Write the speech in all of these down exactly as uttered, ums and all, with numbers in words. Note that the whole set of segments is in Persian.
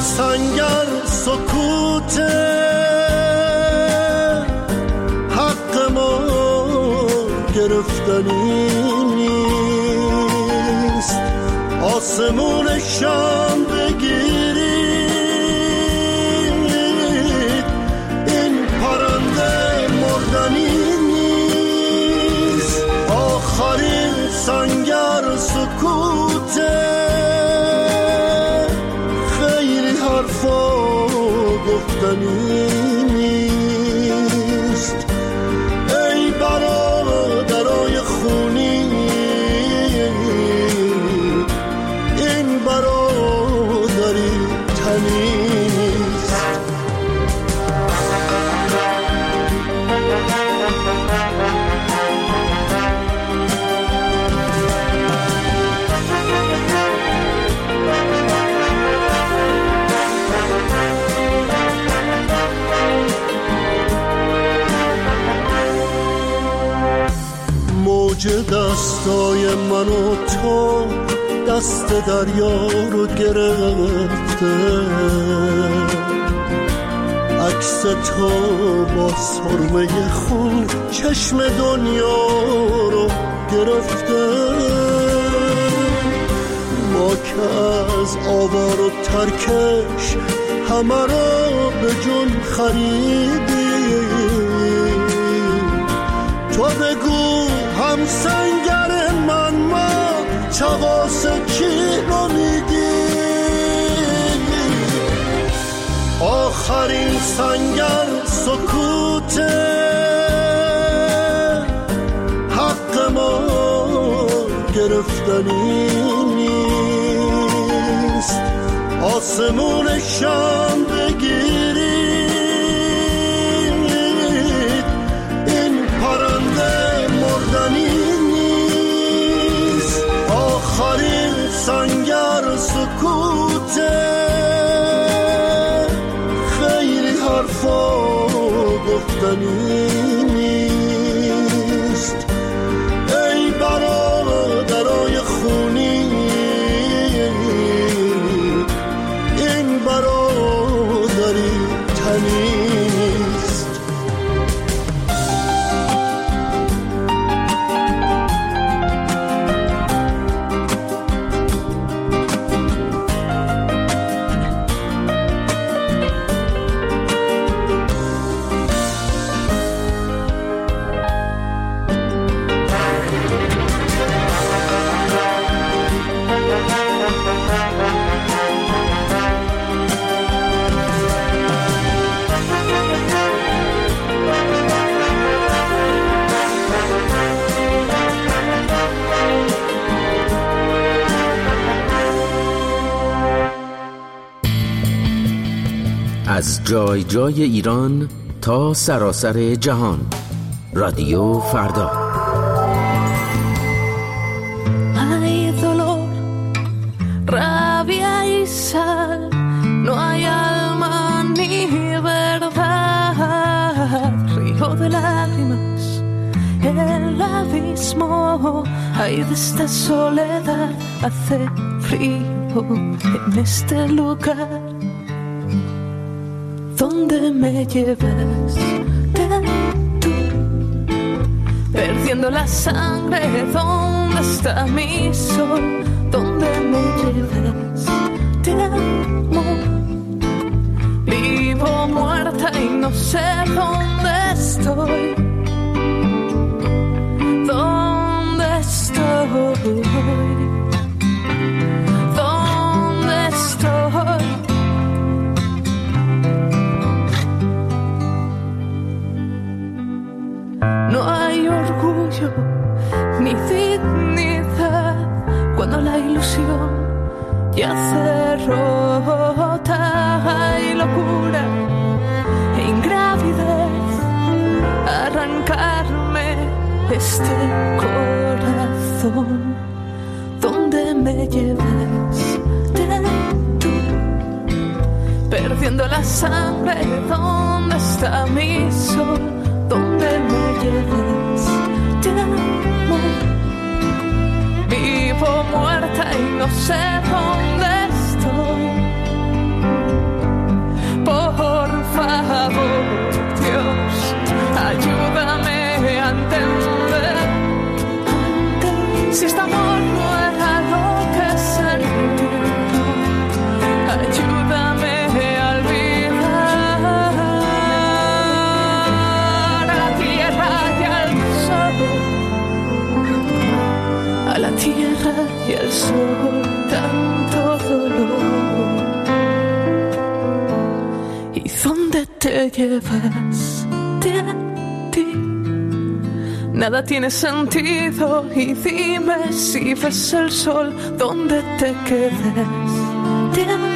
سنگر سکوته، حق ما گرفتنی نیست. آسمون شام بگیرید، این پرنده مردنی نیست. آخرین سنگر سکوته، خیلی حرفا گفتنی نیست. ای برادرای خونی، این برادری تنی نیست. موج دستای من و تو دست دریا رو گرفته، عکس تو با سرمه خون چشم دنیا رو گرفته. ما که از آوار و ترکش همه رو به جون خریدیم، تو بگو هم سنگر من ما چواس کی رو میدیم. آخرین سنگر سکوته، حق ما گرفتنی نیست. آسمون شام بگیرید، این پرنده مردنی نیست. آخرین سنگر سکوته، خیلی حرفا گفتنی نیست. ای برادرای خونی، این برادری تنی نیست. از جای جای ایران تا سراسر جهان، رادیو فردا. Hay dolor, rabia y sal, no hay alma ni verdad. Río de lágrimas, el abismo, hay de esta soledad, hace frío en este lugar. ¿Dónde me llevas? Tú, perdiendo la sangre, ¿dónde está mi sol? ¿Dónde me llevas? Te amo, vivo muerta y no sé dónde estoy. ¿Dónde estoy? ¿Dónde estoy? No hay orgullo ni dignidad cuando la ilusión ya se rota. Hay locura e ingravidez, arrancarme este corazón. ¿Dónde me llevas? Tú, perdiendo la sangre, ¿dónde está mi sol? ¿Dónde me llevas? Te amo, vivo muerta y no sé dónde estoy. lleves de ti. Nada tiene sentido y dime si ves el sol donde te quedes. Te amo.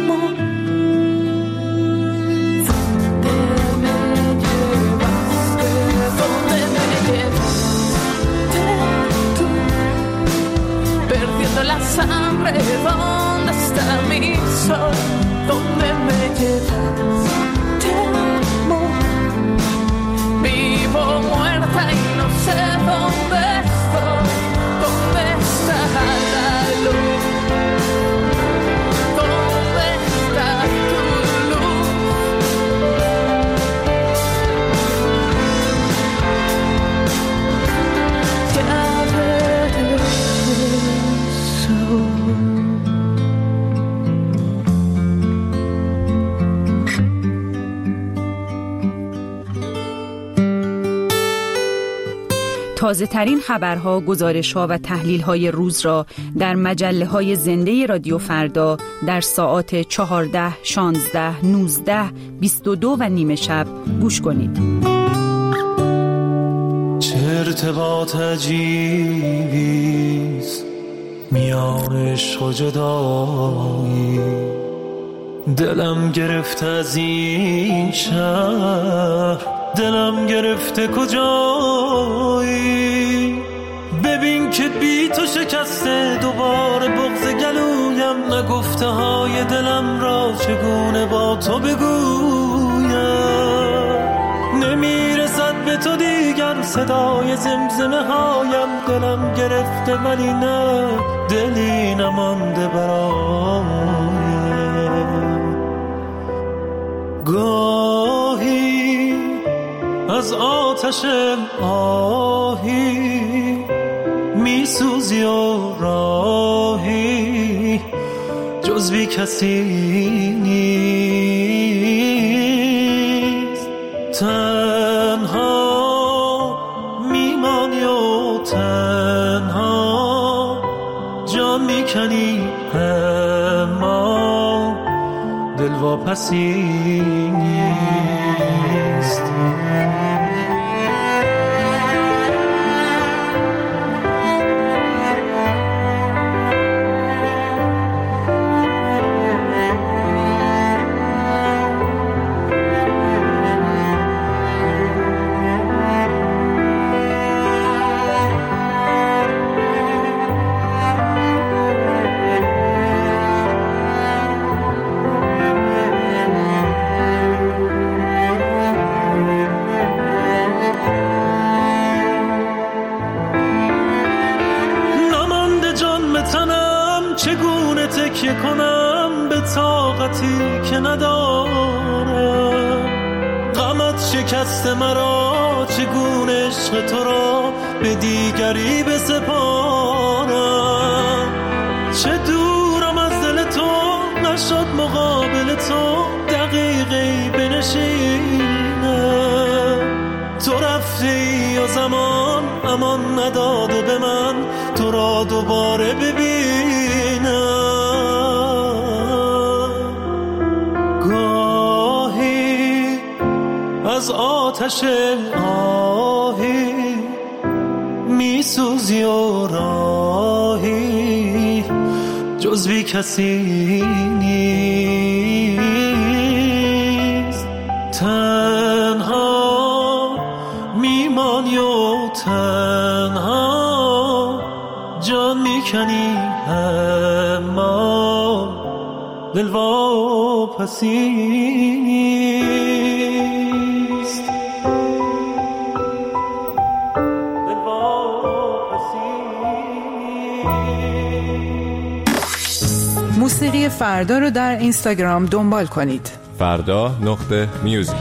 La sangre, ¿dónde está mi sol? ¿Dónde me llevas? Te amo. Vivo muerta y no sé dónde estoy. ¿Dónde está la luz? ¿Dónde está tu luz? Ya veré. تازه ترین خبرها، گزارش‌ها و تحلیل‌های روز را در مجله‌های زنده رادیو فردا در ساعات چهارده، شانزده، نوزده، بیست و دو و نیم شب گوش کنید. چه ارتباط عجیبیست میان عشق و جدایی، دلم گرفته از این شهر، دلم گرفته کجایی. ببین که بی تو شکسته دوباره بغض گلویم، نگفته های دلم را چگونه با تو بگویم. نمیرسد به تو دیگر صدای زمزمه هایم، دلم گرفته ولی نه دلی نمانده برایم. گاهی از آتش آهی میسوزی و راهی جز بی کسی نیست. تنها میمانی و تنها جان میکنی، اما دل واپسی نیست. چگونه تکیه کنم به طاقتی که ندارم. غمت شکست مرا، چگونه عشق تو را به دیگری بسپارم. چه دورم از دل تو، نشد مقابل تو دقیقی بنشینم. تو رفتی و زمان امان نداده به من تو را دوباره ببینم. گاهی از آتش آهی میسوزی و راهی جز بی کسی نیست. تنها میمانی و تنها جان میکنی، اما دل واپسی نیست. دل واپسی نیست. موسیقی فردا رو در اینستاگرام دنبال کنید. فردا نقطه میوزیک.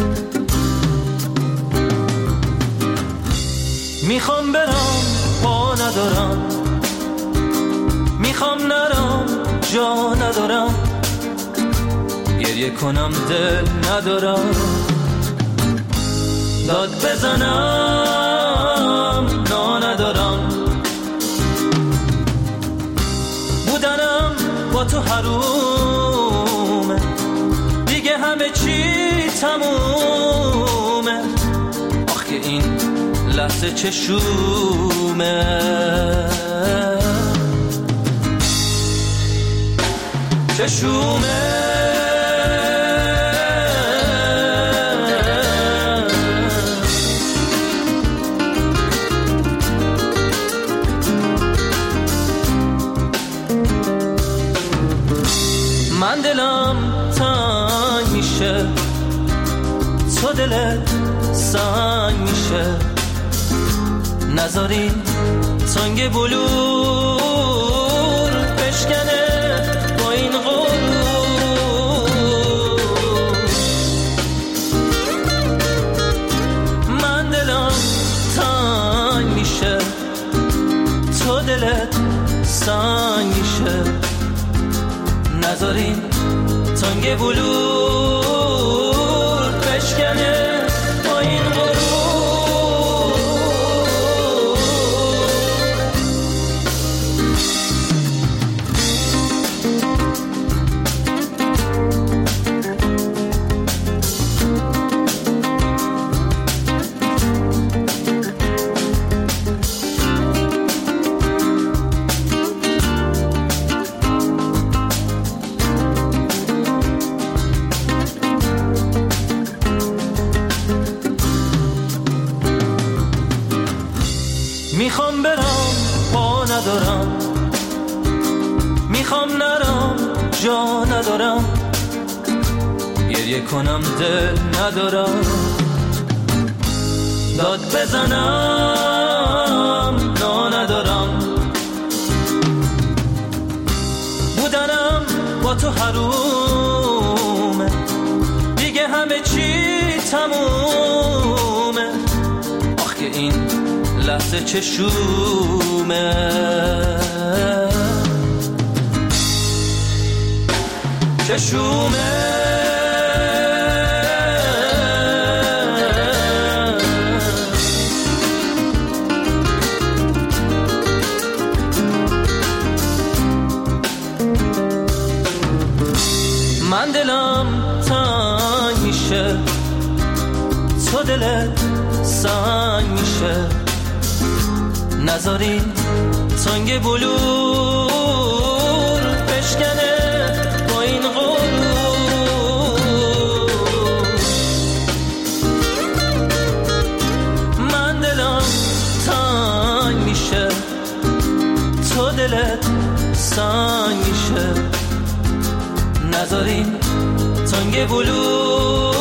میخوام برم با ندارم، میخوام نرم جا ندارم، گریه کنم دل ندارم، داد بزنم نا ندارم، بودنم با تو حرومه، دیگه همه چی تمومه، آخ که این لحظه چشومه چشومه من دلم تنگ میشه، تو دلت سنگ میشه، نذاری تنگ بلور بشکنه با این غرور، من دلم تنگ میشه، تو دلت سنگ میشه، نذاری تنگ بلور بشکنه با این غرور. میخوام برم پا ندارم، میخوام نرم جا ندارم، گریه کنم دل ندارم، داد بزنم نا ندارم، بودنم با تو حرومه، دیگه همه چی تمومه، آخ که این لحظه چشومه چشومه من دلم تنگ میشه، تو دلت سنگ میشه، نذاری تنگ بلور بشکنه با این غرور، من دلم تنگ میشه، تو دلت سنگ میشه، نذاری تنگ بلور